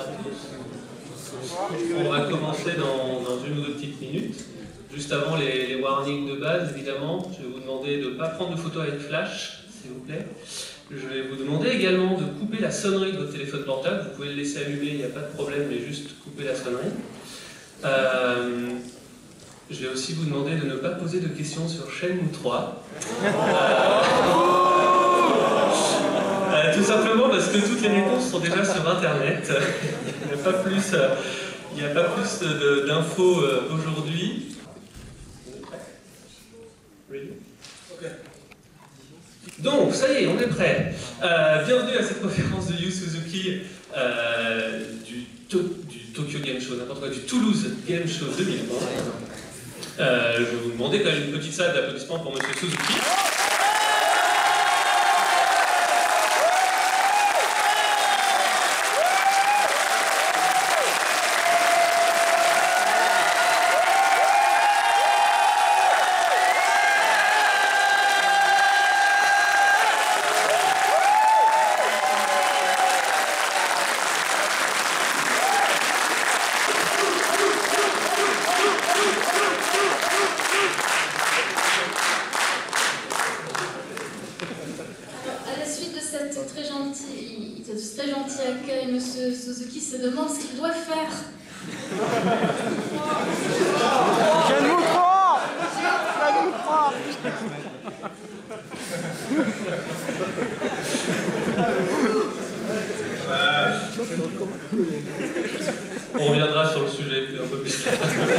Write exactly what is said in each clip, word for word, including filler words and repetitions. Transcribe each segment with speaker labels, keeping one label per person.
Speaker 1: On va commencer dans, dans une ou deux petites minutes. Juste avant les, les warnings de base, évidemment, je vais vous demander de ne pas prendre de photos avec flash, s'il vous plaît. Je vais vous demander également de couper la sonnerie de votre téléphone portable. Vous pouvez le laisser allumer, il n'y a pas de problème, mais juste couper la sonnerie. Euh, je vais aussi vous demander de ne pas poser de questions sur Shenmue trois. Euh, euh, tout simplement parce que toutes les réponses sont déjà sur Internet. Il n'y a pas plus, euh, il n'y a pas plus d'infos euh, aujourd'hui. Donc, ça y est, on est prêt. Euh, bienvenue à cette conférence de Yu Suzuki euh, du, to du Tokyo Game Show, n'importe quoi, du Toulouse Game Show deux mille vingt. Euh, je vais vous demander quand même une petite salle d'applaudissements pour Monsieur Suzuki.
Speaker 2: Suzuki se demande ce qu'il doit faire.
Speaker 3: Shenmue trois Shenmue trois
Speaker 1: On reviendra sur le sujet un peu plus tard.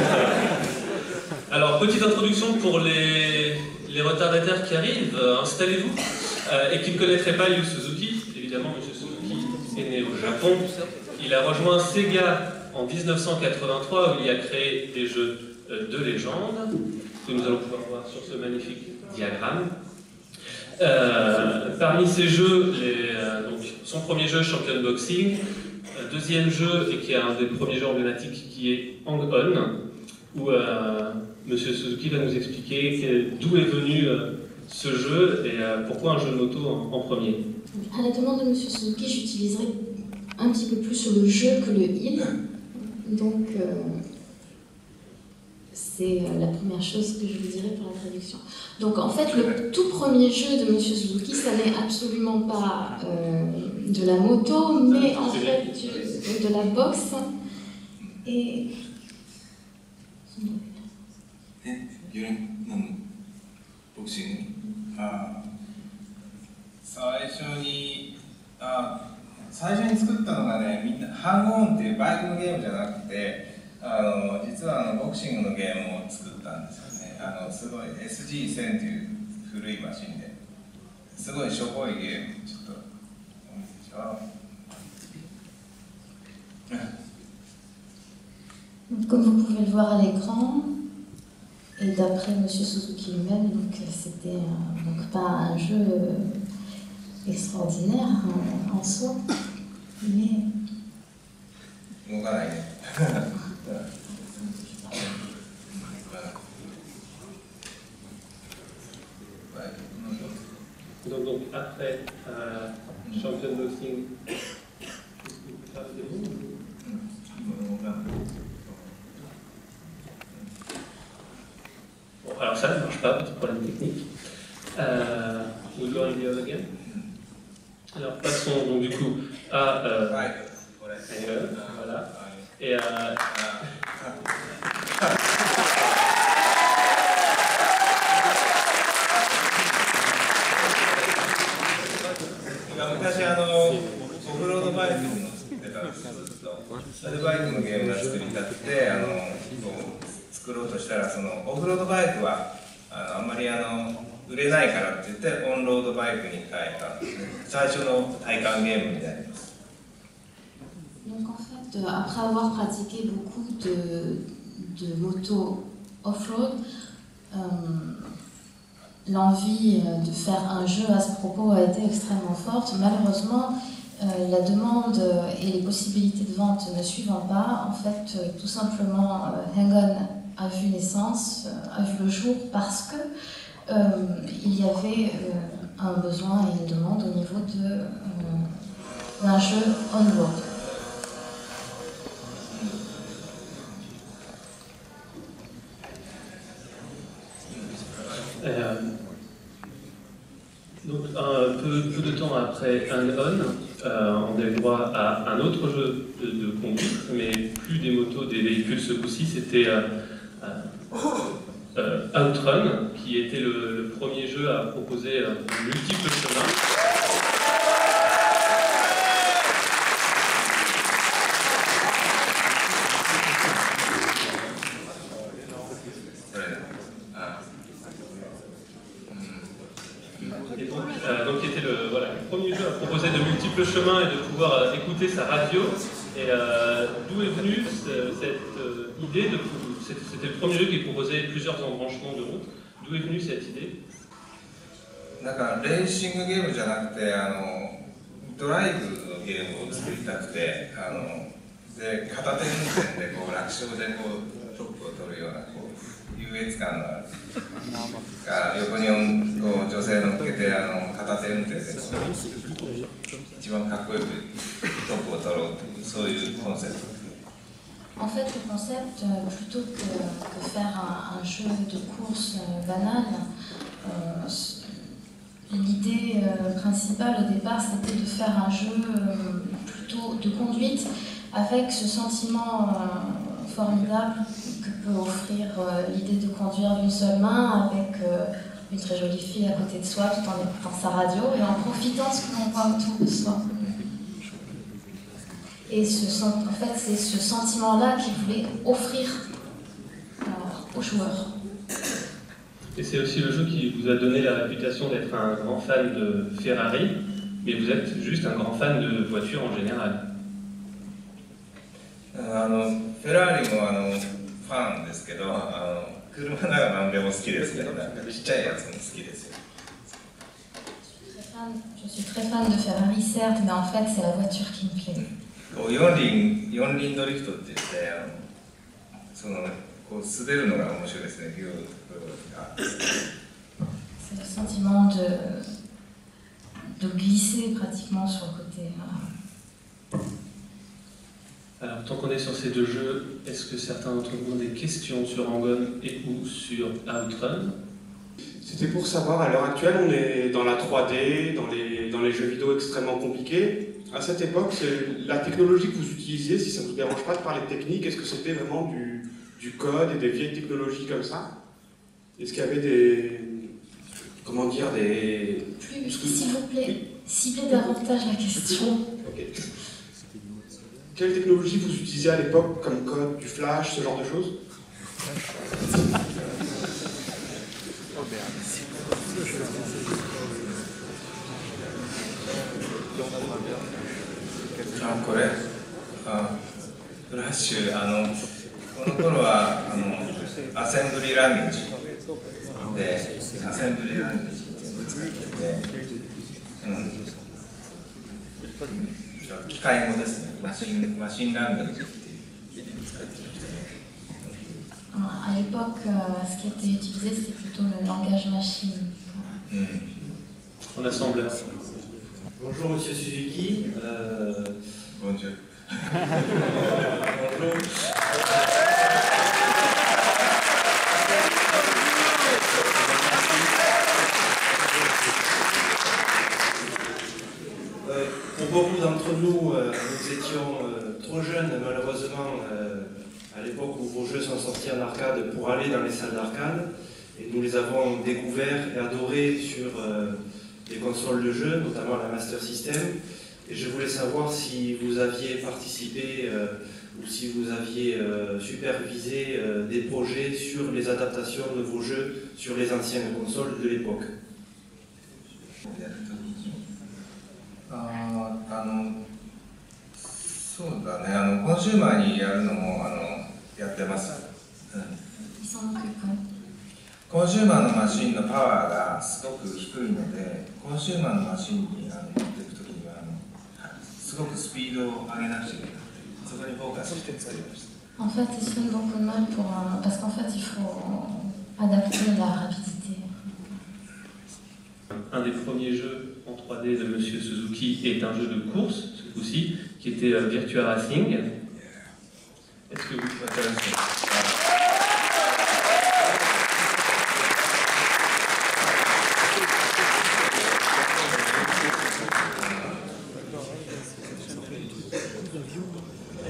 Speaker 1: Alors, petite introduction pour les, les retardataires qui arrivent. Euh, Installez-vous euh, et qui ne connaîtraient pas Yu Suzuki. Évidemment, M. Suzuki est né au Japon. Il a rejoint Sega en mille neuf cent quatre-vingt-trois où il a créé des jeux de légende que nous allons pouvoir voir sur ce magnifique diagramme. Euh, parmi ces jeux, les, euh, donc, son premier jeu, Champion Boxing, euh, deuxième jeu, et qui est un des premiers jeux emblématiques, qui est Hang On, où euh, M. Suzuki va nous expliquer d'où est venu euh, ce jeu et euh, pourquoi un jeu de moto en, en premier.
Speaker 2: À la demande de M. Suzuki, j'utiliserai un petit peu plus sur le jeu que le il. Donc, euh, c'est la première chose que je vous dirai pour la traduction. Donc, en fait, le tout premier jeu de M. Suzuki, ça n'est absolument pas euh, de la moto, mais en fait du, de la boxe. Et...
Speaker 4: boxing. Ah. 最初にあ最初に作ったのがね、みんなハングオンっていうバイクのゲームじゃなくて、あの実はあのボクシングのゲームを作ったんですよね。あのすごい エスジーせん っていう古いマシンで、すごいしょぼいゲーム。ちょっとお見せしよう。
Speaker 2: Comme vous pouvez le voir à l'écran, et d'après M. Suzuki lui-même, donc c'était euh, donc pas un jeu euh, extraordinaire en, en soi, mais...
Speaker 1: donc, donc après euh, Champion Boxing, bon, alors ça ne marche pas, petit problème technique. Euh, we'll go on the other again. Alors passons donc du coup à euh, ailleurs, voilà. Et euh,
Speaker 4: 昔あのオフロードバイクの作ってたんですけど、アルバイクのゲームが作りたくてあの作ろうとしたら、そのオフロードバイクはあのあんまりあの売れないからって言ってオンロードバイクに変えたんですね。最初の体感ゲームになります。
Speaker 2: Donc en fait, après avoir pratiqué beaucoup de, de moto off-road, euh, l'envie de faire un jeu à ce propos a été extrêmement forte. Malheureusement, euh, la demande et les possibilités de vente ne suivant pas, en fait, euh, tout simplement, euh, Hang On a vu naissance, euh, a vu le jour parce que euh, il y avait euh, un besoin et une demande au niveau de, euh, d'un jeu on-road.
Speaker 1: après Un-On, euh, on a eu droit à un autre jeu de, de conduite, mais plus des motos, des véhicules ce coup-ci, c'était euh, euh, Outrun, qui était le, le premier jeu à proposer euh, multiples chemins. Et donc, euh, donc qui était le, voilà, le premier jeu à proposer de multiples chemins et de pouvoir euh, écouter sa radio. Et euh, d'où est venue ce, cette euh, idée de... C'était le premier jeu qui proposait plusieurs embranchements de route. D'où est venue cette idée?
Speaker 4: なんかレーシングゲームじゃなくてあのドライブのゲームを作りたくてあので片手運転でこう楽勝でこうトップを取るようなこう優越感のあるが横にこう女性乗っけてあの片手運転でこう一番かっこよくトップを取ろうというそういうコンセプト。
Speaker 2: En fait, le concept, euh, plutôt que, que faire un, un jeu de course euh, banal, euh, l'idée euh, principale au départ, c'était de faire un jeu euh, plutôt de conduite avec ce sentiment euh, formidable que peut offrir euh, l'idée de conduire d'une seule main avec euh, une très jolie fille à côté de soi tout en écoutant sa radio et en profitant de ce que l'on voit autour de soi. Et ce, en fait, c'est ce sentiment-là qu'il voulait offrir euh, aux joueurs.
Speaker 1: Et c'est aussi le jeu qui vous a donné la réputation d'être un grand fan de Ferrari, mais vous êtes juste un grand fan de voitures en général.
Speaker 4: あのフェラーリもあのファンですけど、あの車なら何でも好きですね。ちっちゃいやつも好きですよ。
Speaker 2: Je suis très fan de Ferrari, certes, mais en fait, c'est la voiture qui me plaît.
Speaker 4: こう四輪四輪ドリフトって言ってあのそのこう滑るのが面白いですね。ビューが。
Speaker 2: C'est le sentiment de, de glisser pratiquement sur le côté. Voilà.
Speaker 1: Alors, tant qu'on est sur ces deux jeux, est-ce que certains d'entre vous ont des questions sur Hang-On et ou sur Outrun?
Speaker 3: C'était pour savoir, à l'heure actuelle, on est dans la trois D, dans les, dans les jeux vidéo extrêmement compliqués. À cette époque, la technologie que vous utilisiez, si ça ne vous dérange pas de parler de technique, est-ce que c'était vraiment du, du code et des vieilles technologies comme ça? Est-ce qu'il y avait des... comment dire, des...
Speaker 2: Plus, s'il vous plaît, ciblez davantage la question.
Speaker 3: Okay. Quelle technologie vous utilisiez à l'époque, comme code, du flash, ce genre de choses?
Speaker 4: あこれあフラッシュあのこの頃はあのアセンブリランゲージでアセンブリランゲージっていうのを使ってて、うん、機械語ですねマシンマシンランゲージっていうのを使ってる。
Speaker 2: À l'époque, euh, ce qui était utilisé, c'était plutôt le langage machine.
Speaker 1: En assembleur.
Speaker 5: Bonjour Monsieur Suzuki. Euh...
Speaker 4: Bonjour.
Speaker 5: Bonjour. Euh, pour beaucoup d'entre nous, euh, nous étions euh, trop jeunes, malheureusement, euh, à l'époque où vos jeux sont sortis en arcade pour aller dans les salles d'arcade. Et nous les avons découverts et adorés sur euh, les consoles de jeux, notamment la Master System. Et je voulais savoir si vous aviez participé euh, ou si vous aviez euh, supervisé euh, des projets sur les adaptations de vos jeux sur les anciennes consoles de l'époque.
Speaker 4: ああのそうだねあのコンシューマーにやるのもあのやってます、うん、コンシューマーのマシンのパワーがすごく低いのでコンシューマーのマシンにあの持っていくときにはあのすごくスピードを上げなくちゃいけなくてそこにフォーカスして作りました。
Speaker 2: En fait, ils se donnent beaucoup de mal pour un... parce qu'en fait, il faut adapter la rapidité.
Speaker 1: Un des premiers jeux en trois D de Monsieur Suzuki est un jeu de course, ce coup-ci, qui était euh, Virtua Racing. Est-ce que vous...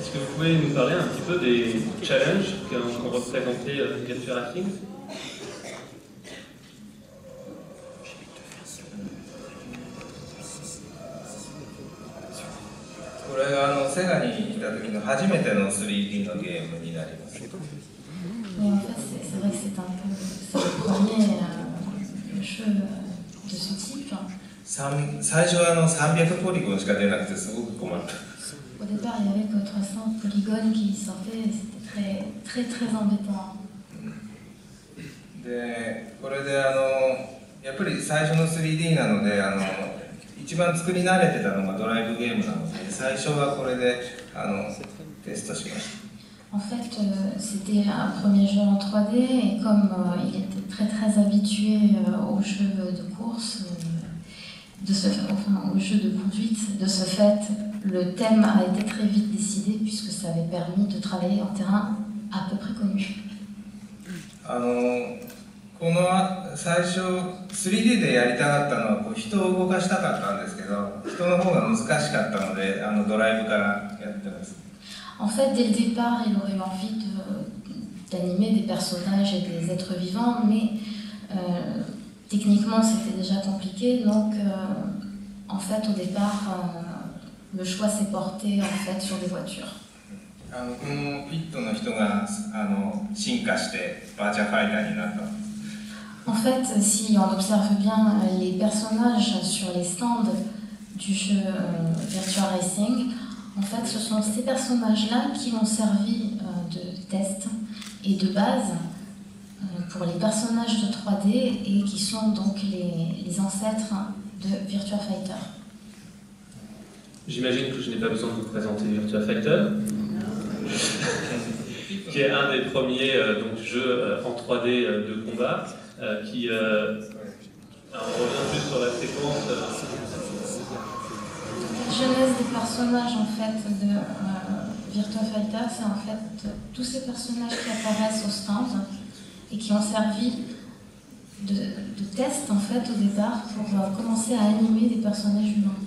Speaker 1: Est-ce que vous pouvez nous parler un petit peu des challenges qu'ont représenté euh, Virtua Racing?
Speaker 4: これがあのセガに来た時の初めての スリーディー のゲームになります。
Speaker 2: Mais en fait, c'est c'est vrai que c'est un peu c'est le premier euh, jeu de ce type.
Speaker 4: 最初はあのさんびゃくポリゴンしか出なくてすごく困った。
Speaker 2: Au départ, il n'y avait que trois cents polygones qui sortaient et c'était très, très, très embêtant.
Speaker 4: で、これであのやっぱり最初の スリーディー なのであの一番作り慣れてたのがドライブゲームなので最初はこれであのテストしました。
Speaker 2: En fait, euh, c'était un premier jeu en trois D et comme euh, il était très très habitué euh, aux jeux de course, euh, de ce, enfin aux jeux de conduite, de ce fait, le thème a été très vite décidé puisque ça avait permis de travailler en terrain à peu près connu.
Speaker 4: あのこの最初 スリーディー でやりたかったのはこう人を動かしたかったんですけど人の方が難しかったのであのドライブからやってます。
Speaker 2: En fait, dès le départ, il aurait eu envie d'animer des personnages et des êtres vivants, mais euh, techniquement c'était déjà compliqué, donc euh, en fait au départ euh, le choix s'est porté en fait sur des voitures.
Speaker 4: あのこのピットの人があの進化してバーチャファイターになった。
Speaker 2: En fait, si on observe bien les personnages sur les stands du jeu euh, Virtua Racing, en fait, ce sont ces personnages-là qui ont servi euh, de test et de base euh, pour les personnages de trois D et qui sont donc les, les ancêtres de Virtua Fighter.
Speaker 1: J'imagine que je n'ai pas besoin de vous présenter Virtua Fighter, qui est un des premiers euh, donc, jeux euh, en trois D euh, de combat, euh, qui, euh, on revient plus sur la séquence. Euh,
Speaker 2: La genèse des personnages en fait de euh, Virtua Fighter, c'est en fait tous ces personnages qui apparaissent au stand et qui ont servi de, de test en fait au départ pour euh, commencer à animer des personnages humains.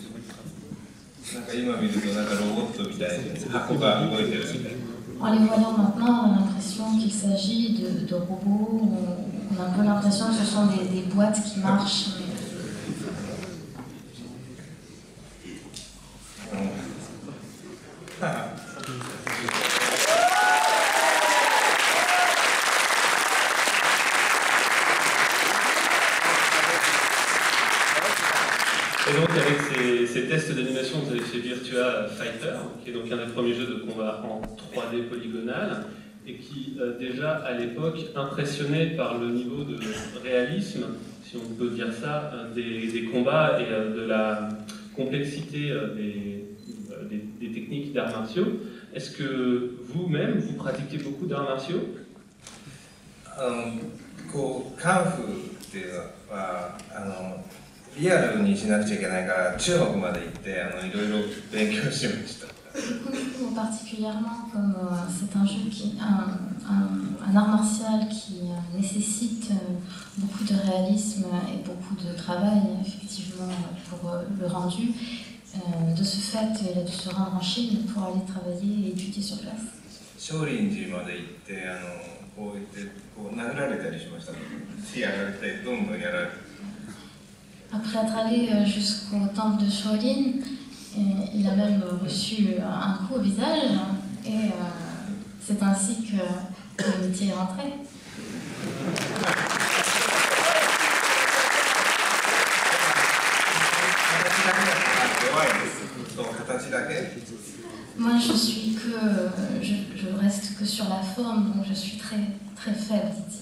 Speaker 2: En les voyant maintenant, on a l'impression qu'il s'agit de, de robots, on a un peu l'impression que ce sont des, des boîtes qui marchent.
Speaker 1: Et donc avec ces, ces tests d'animation, vous avez fait Virtua Fighter, qui est donc un des premiers jeux de combat en trois D polygonal, et qui euh, déjà à l'époque impressionnait par le niveau de réalisme, si on peut dire ça, euh, des, des combats et euh, de la complexité euh, des, euh, des, des techniques d'arts martiaux. Est-ce que vous-même, vous pratiquez beaucoup d'arts martiaux?
Speaker 4: あのこうカンフーっていうのはあのリアルにしなくちゃいけないから中国まで行ってあのいろいろ勉強しました。
Speaker 2: Particulièrement comme euh, c'est un jeu qui un, un, un art martial qui euh, nécessite euh, beaucoup de réalisme et beaucoup de travail effectivement pour euh, le rendu. Euh, de ce fait, il a dû se rendre en Chine pour aller travailler et étudier sur place. 少林寺まで行ってあのこうやってこう殴られたりしました。やられてどんどんやられて。 Après être allé jusqu'au temple de Shaolin, il a même reçu un coup au visage et euh, c'est ainsi que le métier est rentré. Moi je suis que je, je reste que sur la forme, donc je suis très très faible, dit-il.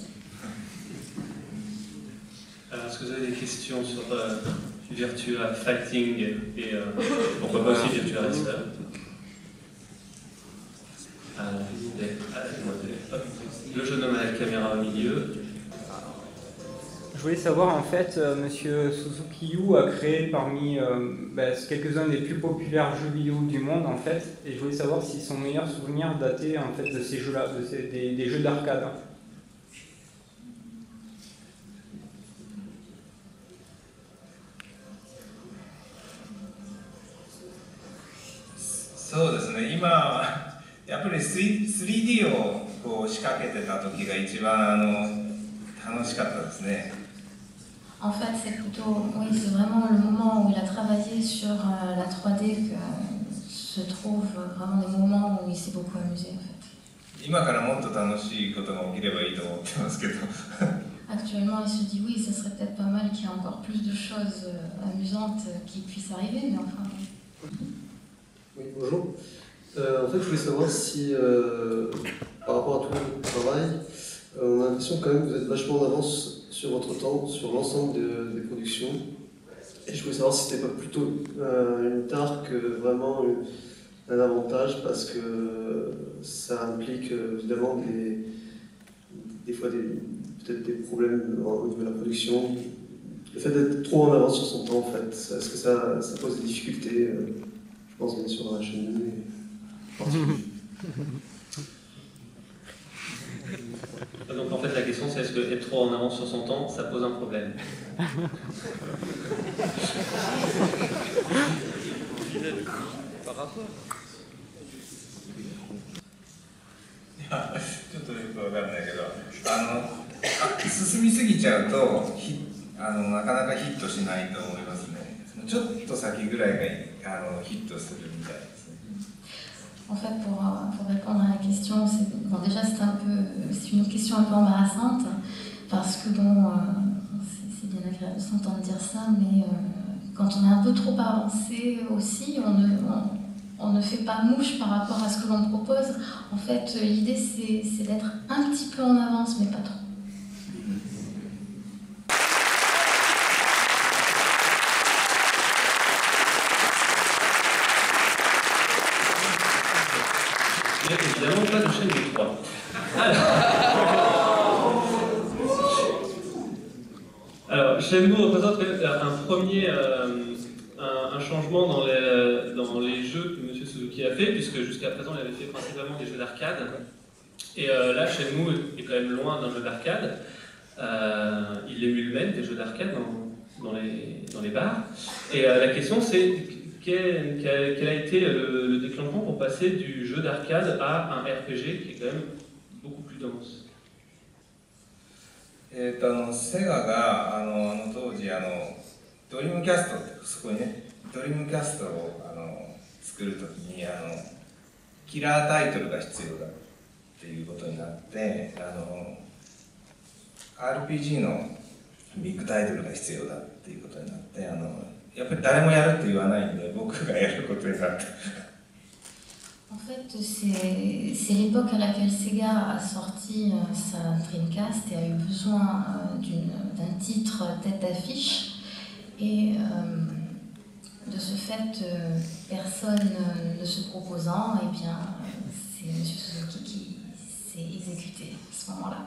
Speaker 1: Alors, est-ce que vous avez des questions sur euh, Virtua Fighting et euh, pourquoi pas aussi Virtua Racer? Le jeune homme à la caméra au milieu.
Speaker 6: Je voulais savoir en fait, euh, Monsieur Suzuki Yu a créé parmi euh, bah, quelques-uns des plus populaires jeux vidéo du monde en fait, et je voulais savoir si son meilleur souvenir datait en fait de ces jeux-là, de ces, des, des jeux d'arcade.
Speaker 4: そうですね、今やっぱり スリーディー をこう仕掛けてた時が一番あの楽しかったですね。
Speaker 2: En fait, c'est plutôt, oui, c'est vraiment le moment où il a travaillé sur euh, la trois D que euh, se trouvent vraiment des moments où il s'est beaucoup amusé en fait.
Speaker 4: 今からもっと楽しいことが起きればいいと思ってますけど。
Speaker 2: Actuellement, il se dit oui, ce serait peut-être pas mal qu'il y ait encore plus de choses euh, amusantes euh, qui puissent arriver, mais enfin.
Speaker 7: Oui, bonjour. Euh, en fait, je voulais savoir si, euh, par rapport à tout votre travail, euh, on a l'impression quand même que vous êtes vachement en avance sur votre temps, sur l'ensemble de, des productions. Et je voulais savoir si c'était pas plutôt euh, une tare que vraiment une, un avantage, parce que ça implique euh, évidemment des, des fois des, peut-être des problèmes au niveau de la production. Le fait d'être trop en avance sur son temps, en fait, est-ce que ça, ça pose des difficultés euh, je pense bien sûr dans la chaîne de
Speaker 1: Donc en fait la question c'est est-ce que être trop en avance sur son temps ça pose un problème?
Speaker 4: ちょっとよくわからないけど、あのあ進みすぎちゃうとひあのなかなかヒットしないと思いますね。ちょっと先ぐらいがあのヒットするみたいですね。
Speaker 2: En fait, pour, pour répondre à la question, c'est, bon, déjà c'est un peu, c'est une question un peu embarrassante parce que bon, euh, c'est, c'est bien agréable de s'entendre dire ça, mais euh, quand on est un peu trop avancé aussi, on ne, on, on ne fait pas mouche par rapport à ce que l'on propose. En fait, l'idée c'est, c'est d'être un petit peu en avance, mais pas trop.
Speaker 1: Évidemment pas de chaîne de trois. Alors, Shenmue représente un premier euh, un, un changement dans les, dans les jeux que M. Suzuki a fait, puisque jusqu'à présent il avait fait principalement des jeux d'arcade. Et euh, là, Shenmue est quand même loin d'un jeu d'arcade. Euh, il émule même des jeux d'arcade dans, dans, les, dans les bars. Et euh, la question c'est Quel, quel, quel a été le, le déclenchement pour passer du jeu d'arcade à un R P G qui est quand même beaucoup plus dense?
Speaker 4: えーとあのセガがあのあの当時あのドリームキャストってそこにねドリームキャストをあの作るときにあのキラータイトルが必要だっていうことになってあの アールピージー のビッグタイトルが必要だっていうことになってあのやっぱり誰もやるって言わないんで僕がやることになって。
Speaker 2: En fait, c'est, c'est l'époque à laquelle Sega a sorti euh, sa Dreamcast et a eu besoin euh, d'une, d'un titre tête d'affiche. Et euh, de ce fait, euh, personne ne se proposant, et bien, euh, c'est M. Suzuki qui s'est exécuté à ce moment-là.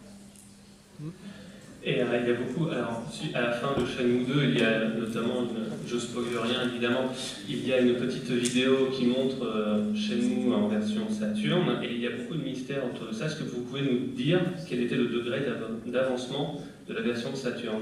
Speaker 1: Et euh, il y a beaucoup, alors à la fin de Shenmue deux, il y a notamment, une, je spoil rien évidemment, il y a une petite vidéo qui montre euh, Shenmue en version Saturn, et il y a beaucoup de mystères autour de ça. Est-ce que vous pouvez nous dire quel était le degré d'av- d'avancement de la version de Saturn?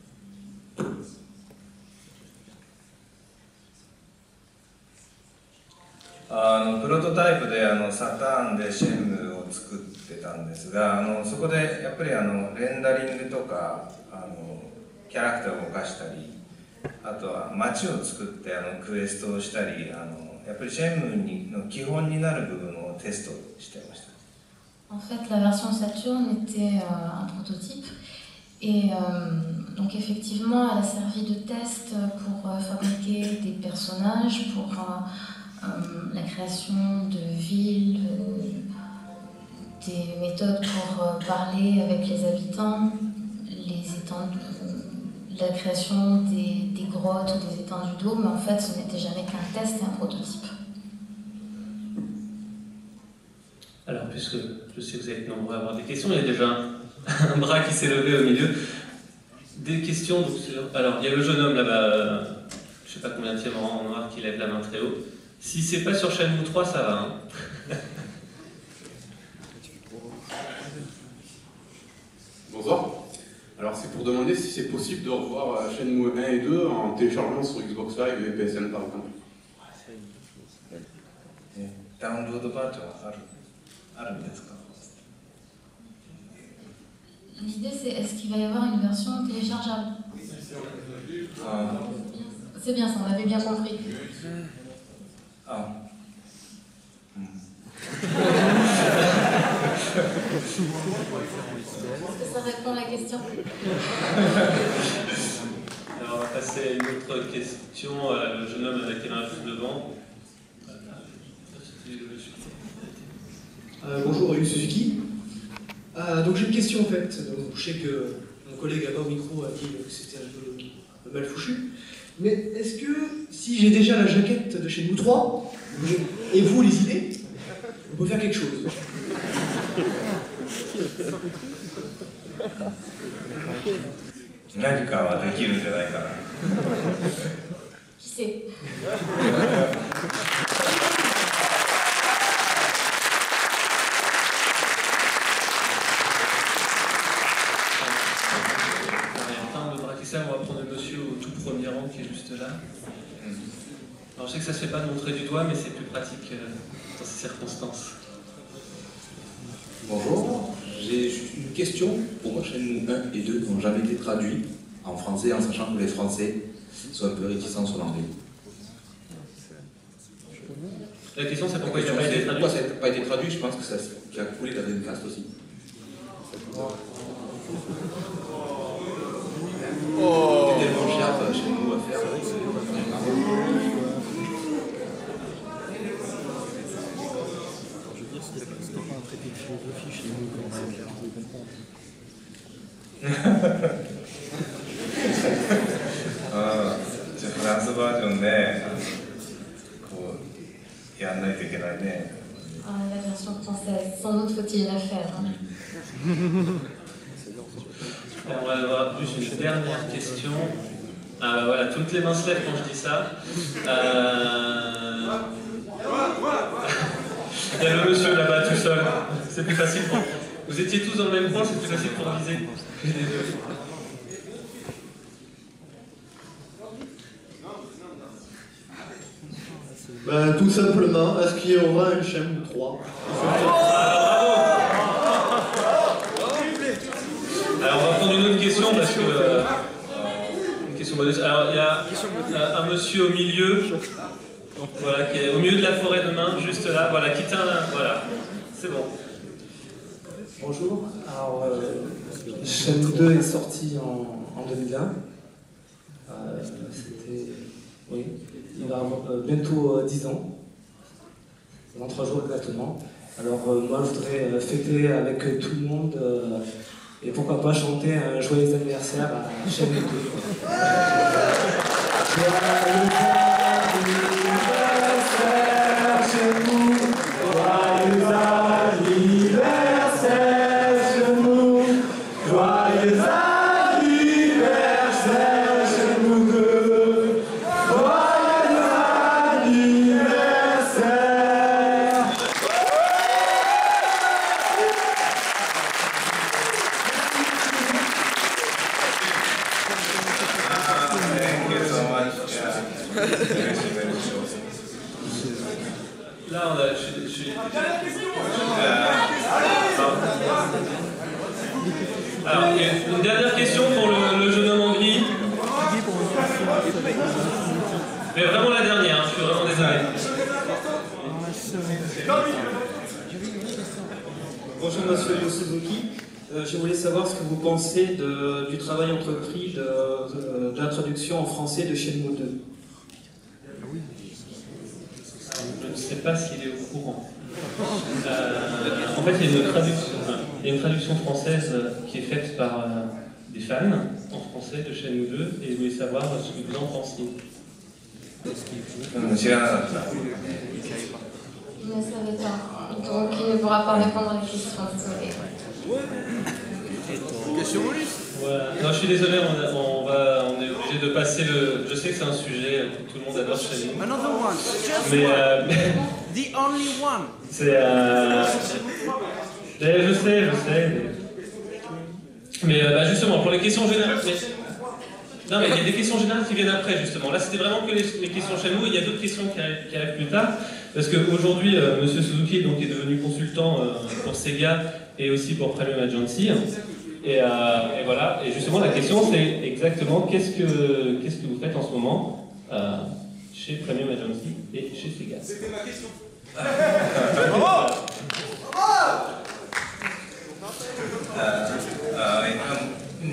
Speaker 4: あのプロトタイプであのサターンでシェンムーを作ってたんですが、あのそこでやっぱりあのレンダリングとかあのキャラクターを動かしたり、あとは街を作ってあのクエストをしたり、あのやっぱりシェンムーにの基本になる部分をテストしてました。
Speaker 2: En fait, la version Saturn était euh, un prototype. Et euh, donc effectivement, elle a servi de test pour euh, fabriquer des personnages, pour euh, euh, la création de villes, euh, des méthodes pour euh, parler avec les habitants, les étendues, euh, la création des, des grottes ou des étendues d'eau, mais en fait ce n'était jamais qu'un test et un prototype.
Speaker 1: Alors, puisque je sais que vous êtes nombreux à avoir des questions, il y a déjà un, un bras qui s'est levé au milieu. Des questions, donc, sur... alors il y a le jeune homme là-bas, euh, je ne sais pas combien de rang en noir qui lève la main très haut. Si c'est pas sur Shenmue trois, ça va. Hein.
Speaker 8: Bonsoir. Alors c'est pour demander si c'est possible de revoir Shenmue un et deux en téléchargement sur Xbox Live et P S N par exemple.
Speaker 4: ダウンロードバージョンはあるあるんですか？
Speaker 2: L'idée, c'est est-ce qu'il va y avoir une version téléchargeable?
Speaker 4: Ah.
Speaker 2: C'est bien ça, on avait bien compris.
Speaker 4: Ah.
Speaker 2: Est-ce que ça répond à la question?
Speaker 1: Alors, on va passer à une autre question. Euh, le jeune homme avec les mains devant.
Speaker 9: Euh, bonjour, Ryu Suzuki. Euh, donc j'ai une question en fait. Donc, je sais que mon collègue là-bas au micro a dit que c'était un peu, un peu mal fouchu. Mais est-ce que si j'ai déjà la jaquette de chez nous trois, et vous les idées, on peut faire quelque chose?
Speaker 2: Qui sait?
Speaker 1: On va prendre le monsieur au tout premier rang qui est juste là. Alors je sais que ça ne se fait pas de montrer du doigt, mais c'est plus pratique euh, dans ces circonstances.
Speaker 10: Bonjour, j'ai juste une question. Pourquoi chaîne un et deux n'ont jamais été traduits en français, en sachant que les Français sont un peu réticents sur l'anglais?
Speaker 1: La question c'est pourquoi ils n'ont pas été traduits?
Speaker 10: Pourquoi ça n'a pas été traduit? Je pense que ça qui a coulé dans une caste aussi. Oh. C'était tellement cher chez nous à faire.
Speaker 11: Je veux dire, c'était pas un traité de philosophie chez nous, comment c'est clair, je comprends.
Speaker 4: ああ、じゃあフランスバージョンでこうやんないといけないね。
Speaker 2: Ah, la version française, sans doute faut-il la faire.
Speaker 1: On va avoir juste une dernière question. Ah, voilà, toutes les mains se lèvent quand je dis ça. Euh... Il y a le monsieur là-bas tout seul. C'est plus facile pour... Vous étiez tous dans le même coin, c'est plus facile pour viser. Je suis désolé.
Speaker 12: Ben, tout simplement, est-ce qu'il y aura un Shenmue trois?
Speaker 1: Alors on va prendre une autre question parce que... Euh, une question bonus. Alors il y a euh, un monsieur au milieu, voilà, qui est au milieu de la forêt de main, juste là, voilà, qui tient là, voilà. C'est bon.
Speaker 13: Bonjour, alors euh, Shenmue deux est sorti en, en deux mille un. Euh, C'était... Oui, il va avoir euh, bientôt euh, dix ans, dans trois jours exactement. Alors euh, moi je voudrais euh, fêter avec euh, tout le monde euh, et pourquoi pas chanter un joyeux anniversaire à Shenmue deux. Joyeux anniversaire Shenmue, joyeux anniversaire Shenmue, joyeux anniversaire Shenmue deux, joyeux anniversaire.
Speaker 1: Là on a... Je, je, je, alors, il y a une dernière question pour le, le jeune homme en gris. Mais vraiment la dernière, hein, je suis vraiment désolé.
Speaker 14: Bonjour Monsieur Suzuki, euh, je voulais savoir ce que vous pensez de, du travail entrepris de, de, de l'introduction en français de Shenmue deux.
Speaker 1: Je ne sais pas s'il est au courant. Euh, en fait, il y a une traduction, il y a une traduction française qui est faite par euh, des fans en français de Shenmue deux et je voulais savoir ce que vous en pensiez.
Speaker 2: Il ne savait pas. Donc il ne pourra pas répondre à la question. Désolé.
Speaker 8: Question bonus.
Speaker 1: Voilà. Non, je suis désolé, on, a, on, va, on est obligé de passer le... Je sais que c'est un sujet que tout le monde adore chez nous.
Speaker 8: Another one. Just
Speaker 1: Mais...
Speaker 8: one.
Speaker 1: Euh,
Speaker 8: The only one.
Speaker 1: C'est... Euh... Mais je sais, je sais. Mais, mais euh, bah justement, pour les questions générales... Mais... Non, mais il y a des questions générales qui viennent après, justement. Là, c'était vraiment que les, les questions Shenmue, et il y a d'autres questions qui arrivent, qui arrivent plus tard. Parce qu'aujourd'hui, euh, M. Suzuki donc, est devenu consultant euh, pour Sega et aussi pour Premium Agency. Et, euh, et voilà. Et justement, la question, c'est exactement qu'est-ce que, qu'est-ce que vous faites en ce moment euh, chez Premium Agency et chez Sega.
Speaker 15: C'était ma question.
Speaker 4: Bravo! Ah,うん、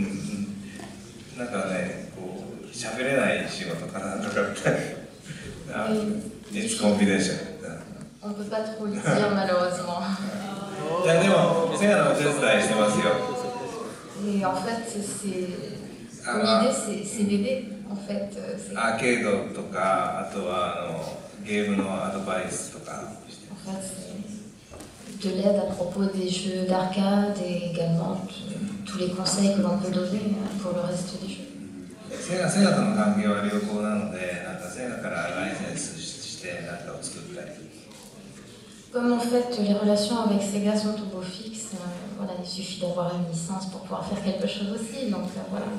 Speaker 4: なんかね、こう喋れない仕事かなとかって、あ、It's confidential.
Speaker 2: On ne peut pas trop le dire malheureusement.
Speaker 4: いやでもセガのお手伝いしてますよ。
Speaker 2: Et en fait, c'est l'idée, c'est d'aider en fait.
Speaker 4: アーケードとか、あとはあのゲームのアドバイスとか。
Speaker 2: En fait, c'est de l'aide à propos des jeux d'arcade et également tous les conseils que l'on peut donner pour le reste des jeux.
Speaker 4: セガ、セガとの関係は良好なので、なんかセガからライセンスして何かを作ったり。
Speaker 2: Comme en fait les relations avec Sega sont au beau fixe, euh, voilà, il suffit d'avoir une licence pour pouvoir faire quelque chose aussi, donc euh, voilà.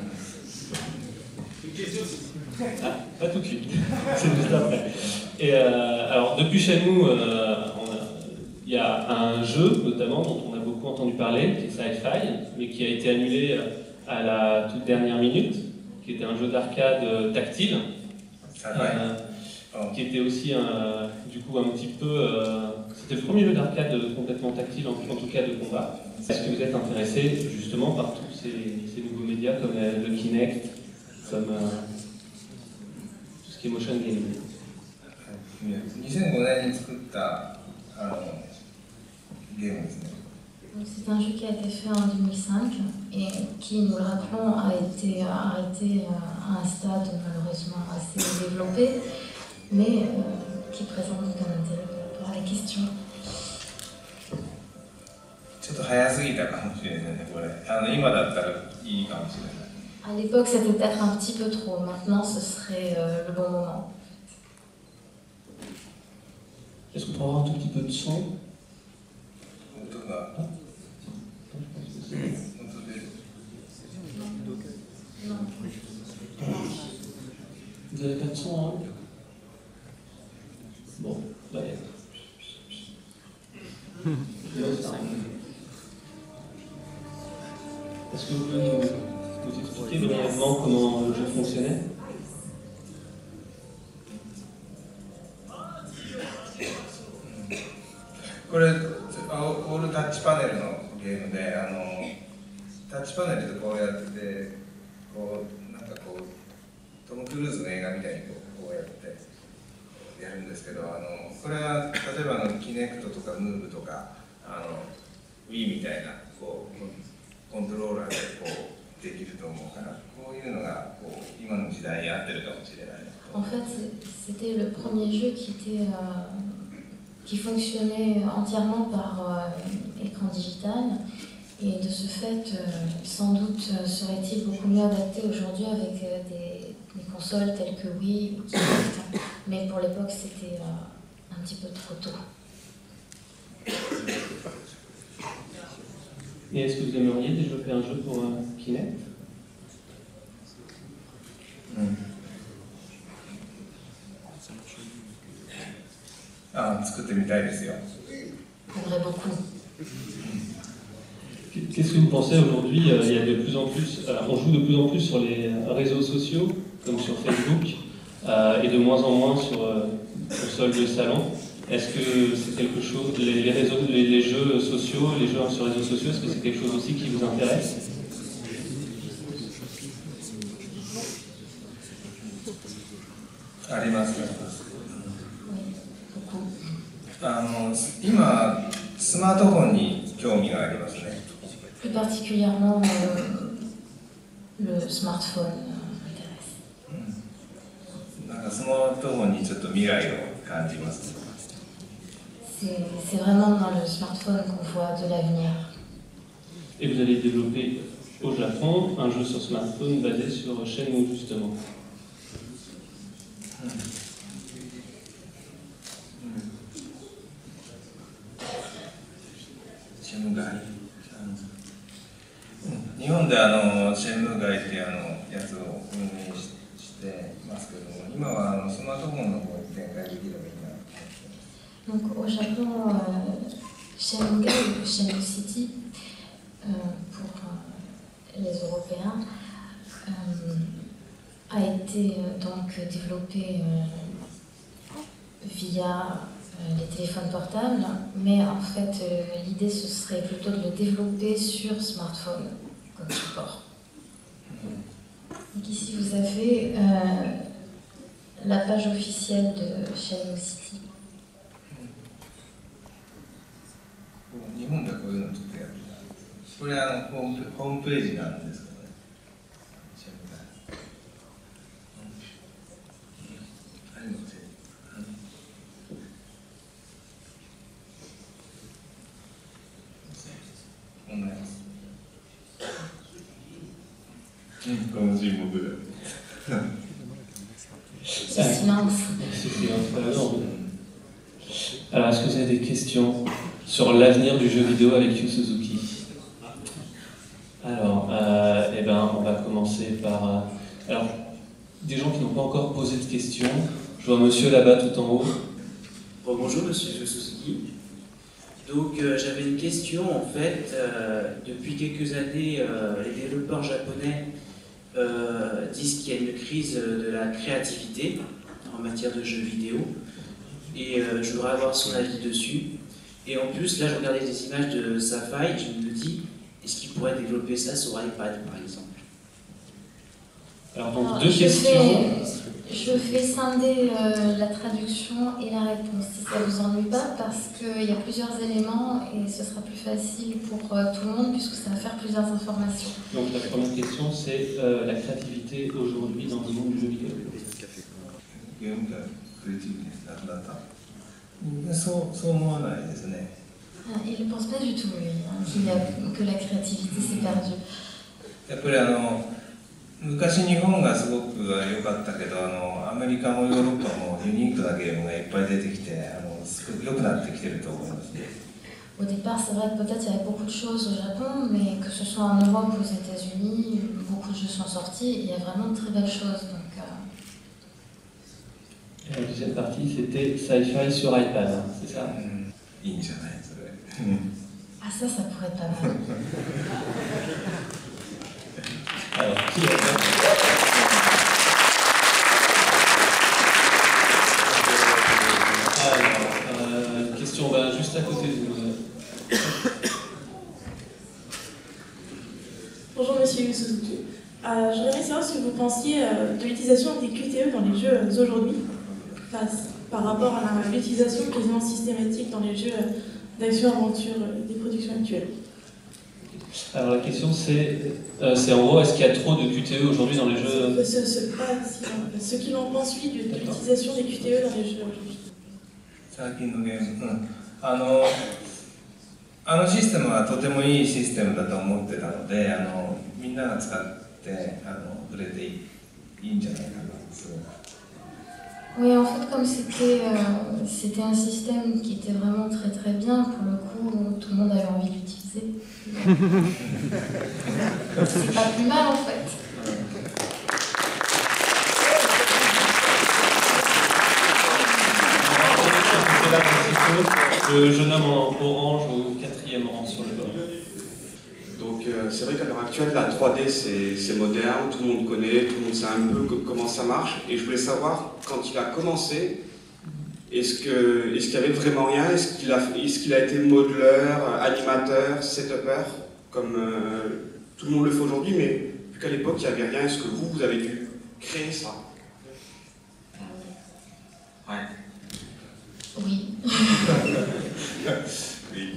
Speaker 1: Ah, pas tout de suite, c'est juste après. Et euh, alors depuis Shenmue, euh, il y a un jeu notamment dont on a beaucoup entendu parler, qui est Sci-Fi, mais qui a été annulé à la toute dernière minute, qui était un jeu d'arcade euh, tactile, euh, qui était aussi un, du coup un petit peu... Euh, c'était le premier jeu d'arcade complètement tactile, en, en tout cas de combat. Est-ce que vous êtes intéressé justement par tous ces, ces nouveaux médias comme euh, le Kinect, comme euh, tout ce qui est motion gaming?
Speaker 4: にせんごねんに作ったあのゲームですね。
Speaker 2: C'est un jeu qui a été fait en deux mille cinq et qui, nous le rappelons, a été arrêté à un stade malheureusement assez développé, mais euh, qui présente donc un intérêt par rapport à la question.
Speaker 4: ちょっと早すぎたかもしれないね、これ。あの今だったらいいかもしれない。
Speaker 2: À l'époque, c'était peut-être un petit peu trop. Maintenant, ce serait euh, le bon moment.
Speaker 1: Est-ce qu'on peut avoir un tout petit peu de son? Vous n'avez pas de son, hein? Bon, bah, est-ce que vous pouvez nous, nous expliquer brièvement comment le jeu fonctionnait?
Speaker 4: これ、オールタッチパネルのゲームで、あのタッチパネルでこうやって、こう、なんかこう、トム・クルーズの映画みたいにこう、こうやってやるんですけど、あのこれは例えばあのキネクトとかムーブとか、あの Wii みたいなこうコントローラーでこうできると思うから、こういうのがこう今の時代に合ってるかもしれない。
Speaker 2: En fait, c'était le premier jeu qui était euh, qui fonctionnait entièrement par euh, écran digital, et de ce fait, euh, sans doute serait-il beaucoup mieux adapté aujourd'hui avec euh, des, des consoles telles que Wii ou Kinect, mais pour l'époque c'était euh, un petit peu trop tôt.
Speaker 1: Et est-ce que vous aimeriez développer un jeu pour un Kinect?
Speaker 4: mm. Ah, 作ってみたいですよ。
Speaker 2: J'aimerais beaucoup.
Speaker 1: Qu'est-ce que vous pensez aujourd'hui? Il y a de plus en plus, on joue de plus en plus sur les réseaux sociaux, comme sur Facebook, et de moins en moins sur console de salon. Est-ce que c'est quelque chose, les, les, réseaux, les, les jeux sociaux, les jeux sur réseaux sociaux, est-ce que c'est quelque chose aussi qui vous intéresse?
Speaker 4: あります。あの今スマートフォンに興味がありますね。
Speaker 2: Plus particulièrement euh, le smartphone m'intéresse.
Speaker 4: なんかスマートフォンにちょっと未来を感じます。
Speaker 2: C'est vraiment dans le smartphone qu'on voit de l'avenir.
Speaker 1: Et vous allez développer au Japon un jeu sur smartphone basé sur Shenmue justement.
Speaker 4: Hmm. シェムガイ、うん、日本であのシェムガイっていうあのやつを今はあのスマートフォンの方に展開できればいいな。
Speaker 2: Donc au Japon, euh, Shenmue ou Shenmue City, euh, pour euh, les Européens, euh, a été euh, donc développé euh, via euh, les téléphones portables, mais en fait euh, l'idée ce serait plutôt de le développer sur smartphone comme support. Donc ici vous avez euh, la page officielle de Shenmue City.
Speaker 4: 日本ではこういうのちょっとやってた。これはあのホームホームページなんですけどね。あれのせい。こんなやつ。うん、この沈黙だよね。
Speaker 2: Silence.
Speaker 1: Alors, est-ce que vous avez des questions sur l'avenir du jeu vidéo avec Yu Suzuki? Alors, euh, eh ben, on va commencer par... Euh, alors, des gens qui n'ont pas encore posé de questions. Je vois monsieur là-bas tout en haut.
Speaker 15: Bon, bonjour monsieur Yu Suzuki. Donc euh, j'avais une question en fait. Euh, depuis quelques années, euh, les développeurs japonais euh, disent qu'il y a une crise de la créativité en matière de jeux vidéo. Et euh, je voudrais avoir son avis dessus. Et en plus, là, je regardais des images de Safai, et je me dis, est-ce qu'il pourrait développer ça sur iPad, par exemple?
Speaker 1: Alors, donc,
Speaker 2: Alors,
Speaker 1: deux
Speaker 2: je
Speaker 1: questions.
Speaker 2: Fais, je fais scinder euh, la traduction et la réponse, si ça ne vous ennuie pas, parce qu'il y a plusieurs éléments et ce sera plus facile pour euh, tout le monde, puisque ça va faire plusieurs informations.
Speaker 1: Donc, la première question, c'est euh, la créativité aujourd'hui dans le monde du jeu vidéo.
Speaker 4: そうそう思わないですね。
Speaker 2: Il ne pense pas du tout, lui, hein, qu'il y a, que la créativité s'est perdue.
Speaker 4: やっぱりあの昔日本がすごく良かったけど、あのアメリカもヨーロッパもユニークなゲームがいっぱい出てきて、あのすごく良くなってきてると思いますね。
Speaker 2: Au départ, c'est vrai que peut-être il y avait beaucoup de choses au Japon, mais que ce soit en Europe ou aux États-Unis, beaucoup de jeux sont sortis et il y a vraiment de très belles choses. Donc, euh...
Speaker 1: Et la deuxième partie, c'était Sci-Fi sur iPad, hein, c'est ça?
Speaker 2: Ah, ça, ça pourrait être pas mal.
Speaker 1: Alors, qui va faire? Alors, euh, question ben, juste à côté de vous.
Speaker 16: Bonjour Monsieur Yu Suzuki. Euh, J'aimerais savoir ce que vous pensiez euh, de l'utilisation des Q T E dans les jeux euh, aujourd'hui, par rapport à l'utilisation quasiment systématique dans les jeux euh, d'action-aventure euh, des productions actuelles.
Speaker 1: Alors la question c'est, euh, c'est en gros, est-ce qu'il y a trop de Q T E aujourd'hui dans les jeux?
Speaker 16: Ce, ce, pas, si, ce qu'il en pense lui de, de l'utilisation des Q T E dans les jeux aujourd'hui.
Speaker 4: 最近のゲーム、うん、あのあのシステムはとてもいいシステムだと思ってたので、あのみんなが使ってあの売れていいんじゃないかな。すごい。
Speaker 2: Oui, en fait, comme c'était euh, c'était un système qui était vraiment très très bien, pour le coup, tout le monde avait envie de l'utiliser. C'est pas plus mal en fait.
Speaker 1: Le jeune homme en orange au quatrième rang sur le bord.
Speaker 3: Donc euh, c'est vrai qu'à l'heure actuelle, la trois D c'est moderne, tout le monde connaît, tout le monde sait un peu que, comment ça marche. Et je voulais savoir, quand il a commencé, est-ce que, est-ce qu'il n'y avait vraiment rien? Est-ce qu'il a, est-ce qu'il a été modeleur, animateur, setupper, comme euh, tout le monde le fait aujourd'hui, mais vu qu'à l'époque il n'y avait rien, est-ce que vous, vous avez dû créer ça?
Speaker 4: Ouais.
Speaker 2: Oui.
Speaker 4: Oui.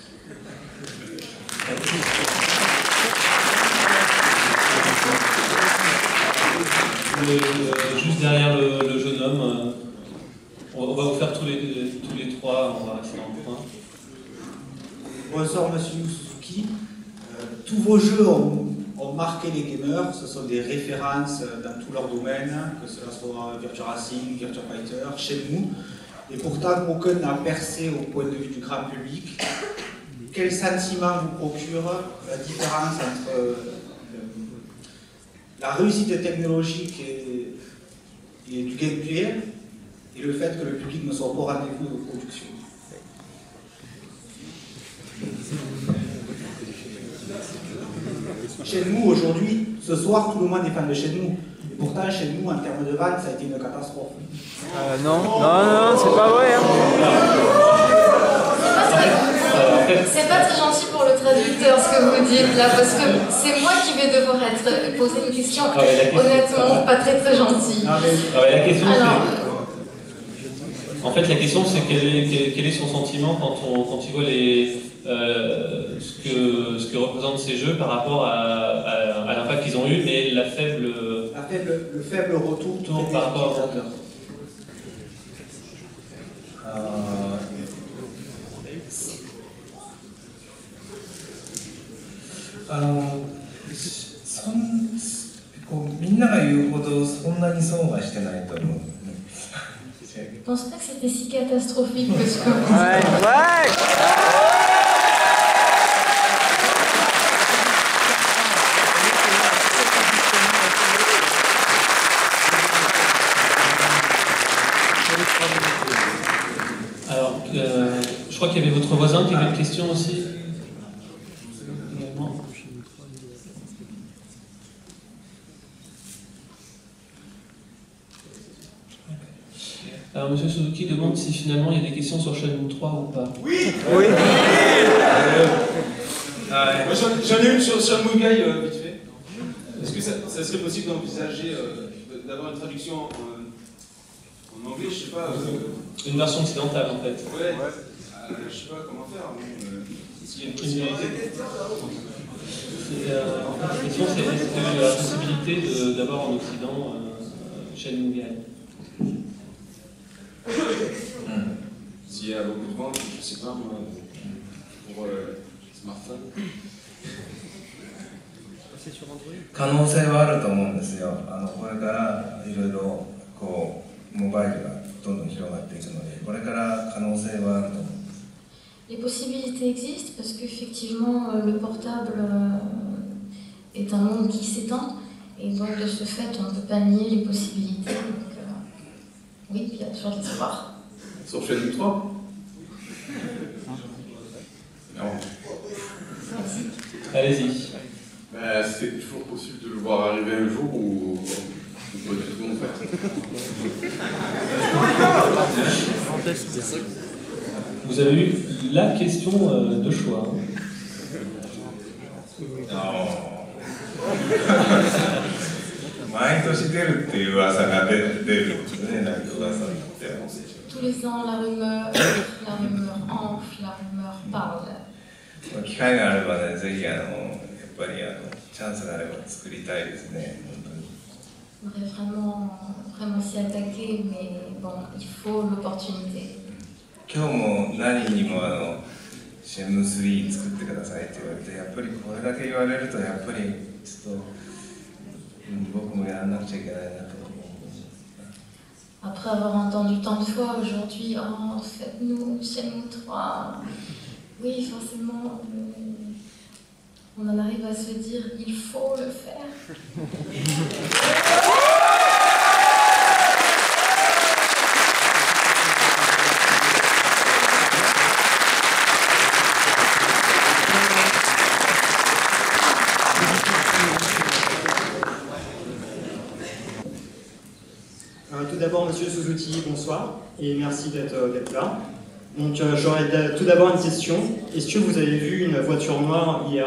Speaker 1: Le, euh, juste derrière le, le jeune homme, euh, on, va, on va vous faire tous les, tous les trois, on va rester en point.
Speaker 17: Bonsoir Monsieur Suzuki. Euh, tous vos jeux ont, ont marqué les gamers, ce sont des références dans tous leurs domaines, que ce soit Virtua Racing, Virtua Fighter, Shenmue, et pourtant aucun n'a percé au point de vue du grand public. Quel sentiment vous procure la différence entre euh, la réussite technologique et, et du gameplay et le fait que le public ne soit pas au rendez-vous de vos productions. Shenmue aujourd'hui, ce soir, tout le monde est fan de Shenmue. Et pourtant, Shenmue, en termes de vente, ça a été une catastrophe.
Speaker 6: Euh, non, non, non, c'est pas vrai. Hein.
Speaker 2: C'est pas très gentil pour le traducteur ce que vous dites là, parce que c'est moi qui vais devoir être poser une question,
Speaker 1: ah ouais, question...
Speaker 2: honnêtement pas très très gentille.
Speaker 1: Ah mais... ah ouais, la question
Speaker 2: Alors...
Speaker 1: c'est... En fait, la question c'est quel est, quel est son sentiment quand, on, quand il voit les, euh, ce, que, ce que représentent ces jeux par rapport à, à, à l'impact qu'ils ont eu, mais la faible...
Speaker 17: La faible le faible retour
Speaker 1: non, par rapport à...
Speaker 4: Euh... あのそんこうみんなが言うほどそんなに損はしてないと思う。
Speaker 2: Je pense pas que c'était si catastrophique que ce que vous
Speaker 6: ouais, ouais.
Speaker 1: Alors, euh, je crois qu'il y avait votre voisin qui avait une question aussi. Alors, Monsieur Suzuki demande si finalement il y a des questions sur Shenmue trois ou pas.
Speaker 3: Oui.
Speaker 6: Oui.
Speaker 3: Euh, euh, J'en ai une sur Shenmue Guy, euh, vite fait. Est-ce que ça, ça serait possible d'envisager euh, d'avoir une traduction en, en anglais, je sais pas. Euh...
Speaker 1: Une version occidentale en fait.
Speaker 3: Ouais. ouais. Euh, je sais pas comment faire. Euh, S'il y a une possibilité.
Speaker 1: Euh, la question c'est est-ce qu'il y a la possibilité d'avoir en Occident euh, Shenmue Guy.
Speaker 3: S'il y a beaucoup de ventes, je sais pas moi, pour euh, smartphone.
Speaker 4: 可能性はあると思うんですよ。あのこれからいろいろこうモバイルがどんどん広がっていくので、これから可能性はあると思う。
Speaker 2: Les possibilités existent parce qu'effectivement le portable est un monde qui s'étend et donc de ce fait on ne peut pas nier les possibilités. Donc, euh, oui, il y a toujours de l'espoir.
Speaker 3: Sur Shenmue trois. Non.
Speaker 1: Allez-y.
Speaker 8: Ben, c'est toujours possible de le voir arriver un jour ou, ou pas du tout en fait.
Speaker 1: Vous avez eu la question euh, de choix.
Speaker 4: Non. 毎年出るっていう噂が出る出るんですね、なんか噂って。
Speaker 2: Tous les ans, la rumeur, la rumeur enfle, la rumeur parle.
Speaker 4: 機会があればね、ぜひあのやっぱりあのチャンスがあれば作りたいですね、本当に。
Speaker 2: On devrait vraiment, vraiment s'y attaquer, mais bon, il faut l'opportunité.
Speaker 4: 今日も何にもあのシェムスリー作ってくださいって言われて、やっぱりこれだけ言われるとやっぱりちょっと、うん、僕もやらなくちゃいけないなと。
Speaker 2: Après avoir entendu tant de fois aujourd'hui, oh, faites-nous Shenmue trois. Oui, forcément, on en arrive à se dire, il faut le faire.
Speaker 18: Tout d'abord, Monsieur Suzuki, bonsoir et merci d'être là. Donc, euh, j'aurais tout d'abord une question. Est-ce que vous avez vu une voiture noire hier?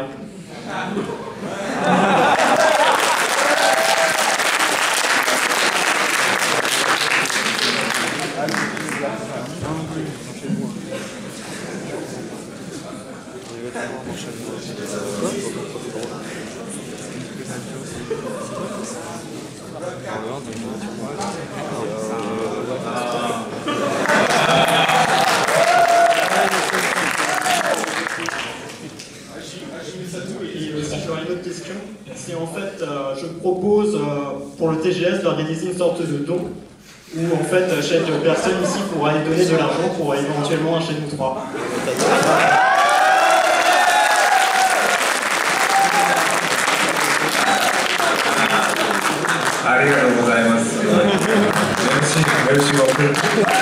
Speaker 18: C'est en fait, euh, je propose euh, pour le T G S d'organiser une sorte de don où en fait chaque personne ici pourra aller donner de l'argent pour éventuellement un Shenmue trois.
Speaker 4: ありがとうございます。 Merci beaucoup.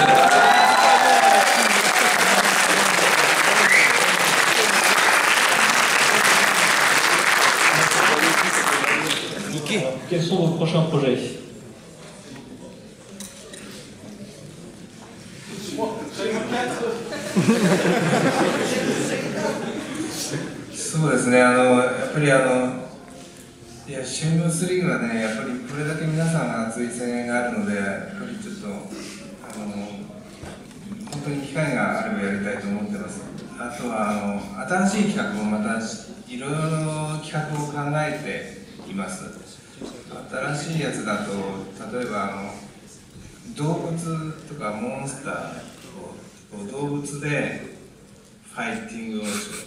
Speaker 1: Alors, quels sont vos prochains projets?
Speaker 4: そうですね、あのやっぱりあのいやシェンムースリーはね、やっぱりこれだけ皆さんが熱い声援があるので、やっぱりちょっとあの本当に機会があればやりたいと思ってます。あとはあの新しい企画もまたいろいろ企画を考えています。新しいやつだと例えばあの動物とかモンスターを動物でファイティングをする。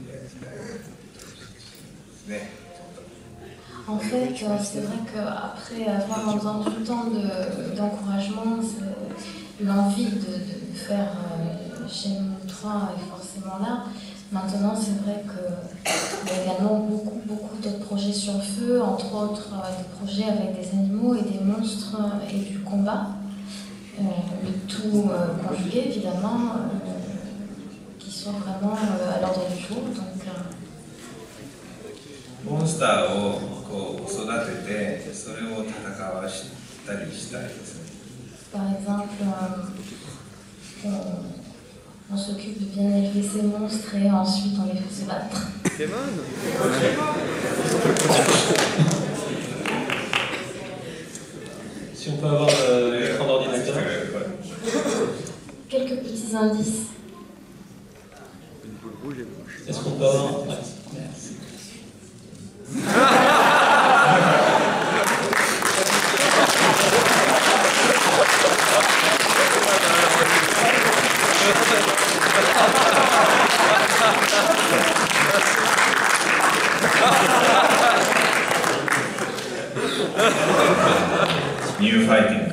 Speaker 2: En fait, c'est vrai qu'après avoir entendu tant d'encouragement, de, l'envie de, de faire euh, Shenmue trois est forcément là. Maintenant, c'est vrai qu'il y a également beaucoup, beaucoup d'autres projets sur le feu, entre autres euh, des projets avec des animaux et des monstres et du combat. Euh, le tout euh, conjugué, évidemment, euh, qui sont vraiment euh, à l'ordre du jour. Donc, euh,
Speaker 4: モンスターをこう育てて、それを戦わしたりしたいですね。
Speaker 2: Par exemple, euh, on, on s'occupe de bien élever ces monstres et ensuite on les fait se battre.
Speaker 11: C'est bon.
Speaker 1: Si on peut avoir euh, l'écran d'ordinateur.
Speaker 2: Quelques petits indices.
Speaker 1: Est-ce qu'on peut avoir... Ouais, merci.
Speaker 4: New fighting.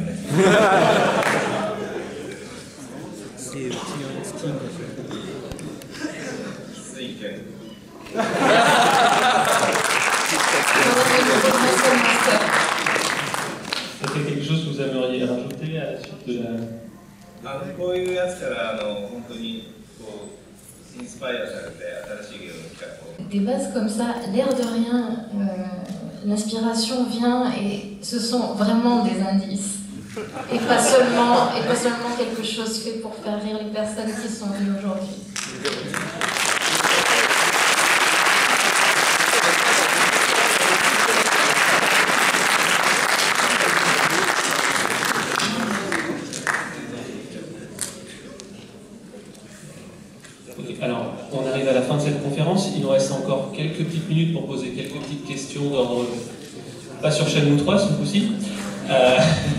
Speaker 1: C'était quelque chose que vous aimeriez rajouter à la suite de la...
Speaker 4: あのこういうやつからあの本当にこうインスパイアされて新しいゲームの企画を。
Speaker 2: Des bases comme ça, l'air de rien, euh, l'inspiration vient et ce sont vraiment des indices. Et pas seulement, et pas seulement quelque chose fait pour faire rire les personnes qui sont venues aujourd'hui.
Speaker 1: Alors, on arrive à la fin de cette conférence. Il nous reste encore quelques petites minutes pour poser quelques petites questions d'ordre... Pas sur Shenmue trois, ce coup-ci. Euh...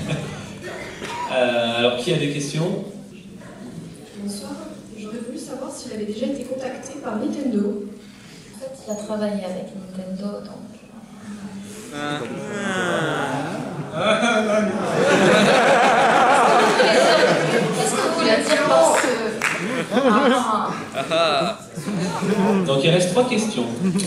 Speaker 1: euh, alors, qui a des questions?
Speaker 19: Bonsoir. J'aurais voulu savoir s'il avait déjà été contacté par Nintendo.
Speaker 2: En fait, il a travaillé avec Nintendo, donc...
Speaker 11: Ah.
Speaker 2: Qu'est-ce que vous voulez dire par ce...
Speaker 1: Ah. Donc il reste trois questions.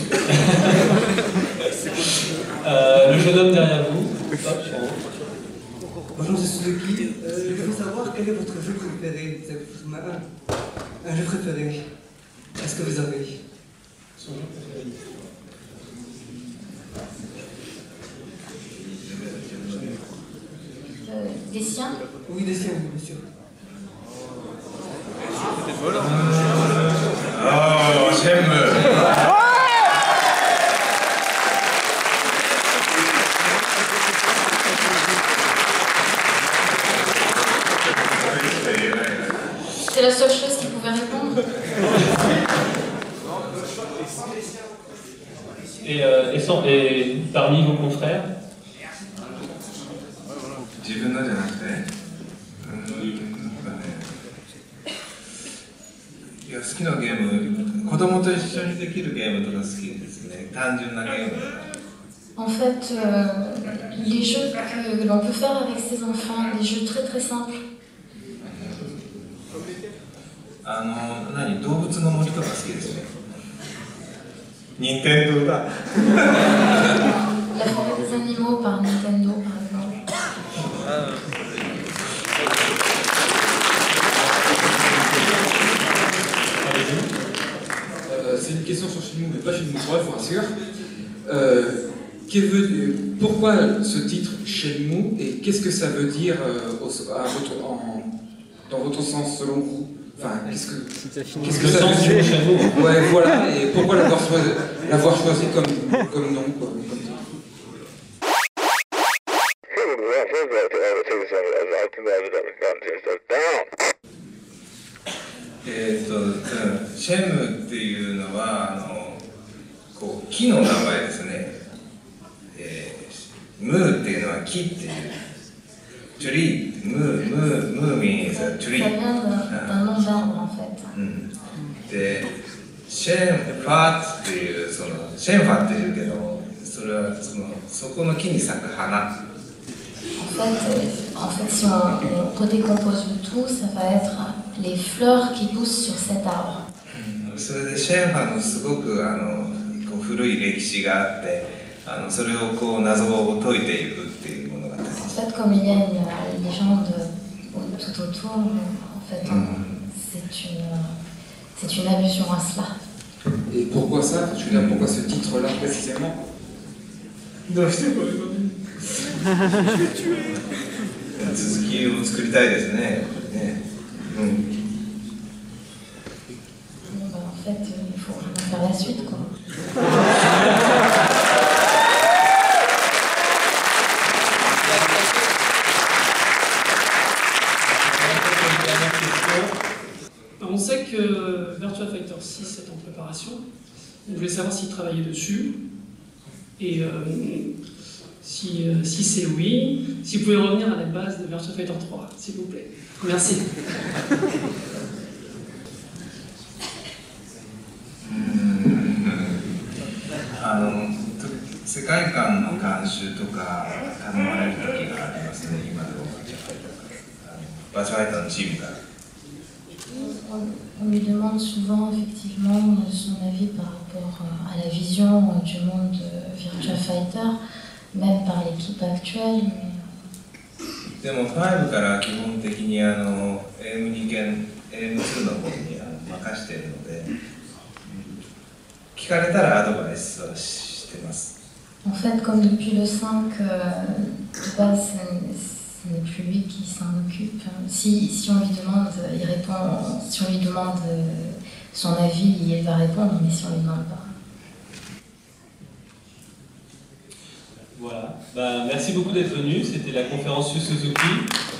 Speaker 1: euh, le jeune homme derrière vous. Hop,
Speaker 20: Bonjour, c'est Suzuki. Euh, je veux savoir quel est votre jeu préféré. Vous avez forcément un, un jeu préféré. Est-ce que vous avez
Speaker 1: son jeu préféré?
Speaker 2: Euh, des siens?
Speaker 20: Oui, des siens, oui, bien sûr.
Speaker 4: Oh, Shenmue.
Speaker 2: C'est la seule chose qu'il pouvait répondre.
Speaker 1: Et, euh, et, sans, et parmi vos confrères?
Speaker 4: 自分のじゃなくて、いや好きなゲーム、子供と一緒にできるゲームとか好きですね。単純なゲームとか。
Speaker 2: En fait, euh, les jeux que l'on peut faire avec ses enfants, des jeux très très simples.
Speaker 4: あの何動物の森とか好きですね。任天堂だ。
Speaker 2: La forêt des animaux par Nintendo, par exemple.
Speaker 21: c'est une question sur Shenmue, mais pas Shenmue trois, je vous rassure. Euh, veut, pourquoi ce titre Shenmue et qu'est-ce que ça veut dire euh, au, à votre, en, dans votre sens selon vous? Enfin, qu'est-ce que, qu'est-ce que ça veut dire? Ouais, voilà, et pourquoi l'avoir choisi, l'avoir choisi comme, comme nom, quoi, comme titre?
Speaker 4: えーと、シェムっていうのはあのこう木の名前ですね、えー、ムーっていうのは木っていうトゥリー、ムー、ムー、ムー means tree で、シェンファーっていうそのシェンファっていうけどそれはそのそこの木に咲く花。
Speaker 2: En fait, en fait, si on, on redécompose le tout, ça va être les fleurs qui poussent sur cet arbre.
Speaker 4: それでシェンファのすごくあのこう古い歴史があって、あのそれをこう謎を解いていくっていう物語。En
Speaker 2: fait, comme il y a une légende tout autour, en fait, c'est une, c'est une allusion à cela.
Speaker 21: Et pourquoi ça? Julien, pourquoi ce titre-là précisément?
Speaker 4: どうしてこれが続きを作りたいですね。ね、うん。
Speaker 2: En fait, il faut faire la suite, quoi.
Speaker 9: On sait que Virtua Fighter six est en préparation. On voulait savoir s'il travaillait dessus. Et euh, si, euh, si c'est oui, si vous pouvez revenir à la base de Virtua Fighter trois, s'il vous plaît. Merci.
Speaker 4: あの世界観の監修とか頼まれる時がありますね、今のバーチャルファイターのチームから。
Speaker 2: On lui demande souvent effectivement son avis par rapport à la vision du monde de Virtua Fighter, même par l'équipe actuelle. Mais...
Speaker 4: でもごから基本的にあの エーエムに 件 エーエムツー の方に任しているので、聞かれたらアドバイスはしてます。
Speaker 2: En fait, comme depuis le cinq, euh, de base, ce n'est plus lui qui s'en occupe. Si, si on lui demande, il répond. Si on lui demande son avis, il va répondre, mais si on lui demande pas.
Speaker 1: Voilà. Bah, merci beaucoup d'être venu. C'était la conférence Yu Suzuki.